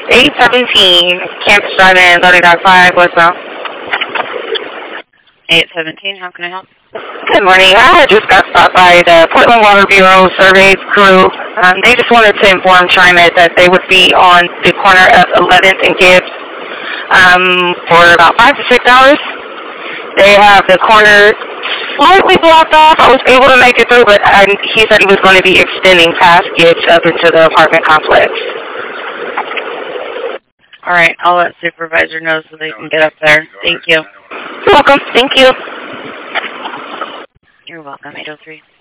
817 Campus Drive-In, Loading Dock 5, westbound. 817, how can I help? Good morning. I had just got stopped by the Portland Water Bureau survey crew. They just wanted to inform TriMet that they would be on the corner of 11th and Gibbs for about 5 to 6 hours. They have the corner slightly blocked off. I was able to make it through, but he said he was going to be extending past Gibbs up into the apartment complex. All right, I'll let supervisor know so they can get up there. Thank you. You're welcome. Thank you. You're welcome, 803.